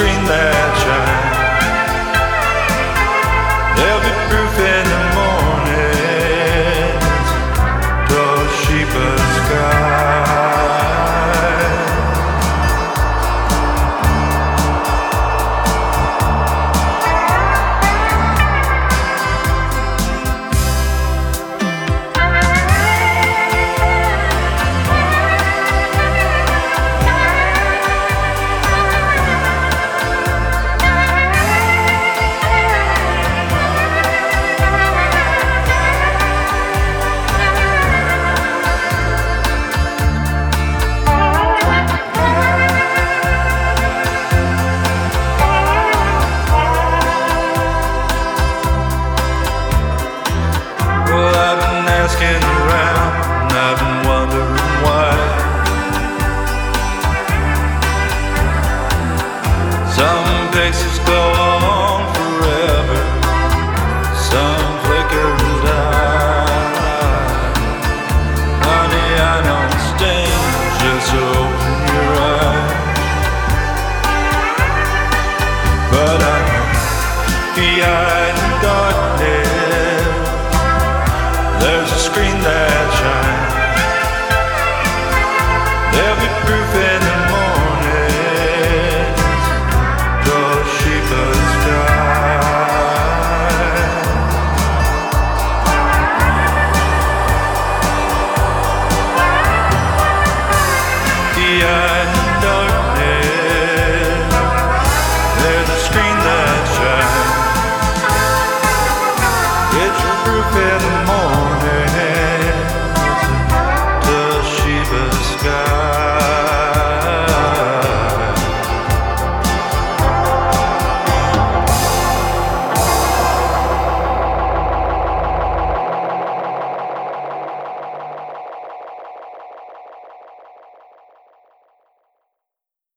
screen that shines. There'll be proof in the morning, Toshiba sky. Asking around, and I've been wondering why. Some pictures go on forever, some flicker and die. Honey, I know it's dangerous, so open your eyes. But I know behind the darkness there's a screen that shines. There'll be proof in the morning, Toshiba sky.